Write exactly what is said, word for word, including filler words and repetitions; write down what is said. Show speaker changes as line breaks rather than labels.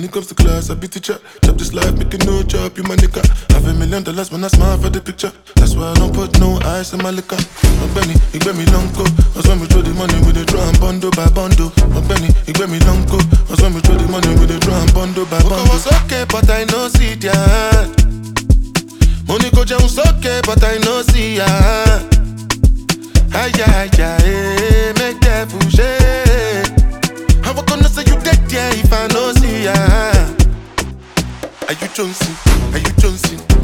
it comes to class, I be teacher. Chop this life, make it no chop, you my nigga. Have a million dollars when I smile for the picture. That's why I don't put no ice in my liquor. My Benny, it get me long go. That's when we throw the money with the drum bundle by bundle. My Benny, it get me long go. That's when we throw the money with the drum bundle by bundle. I was okay, but I know see ya. Money go down okay, but I know see ya. Ay ay ay, make careful shit. How I gonna say you dead, yeah, if I know see ya? Are you Jonesy? Are you Jonesy?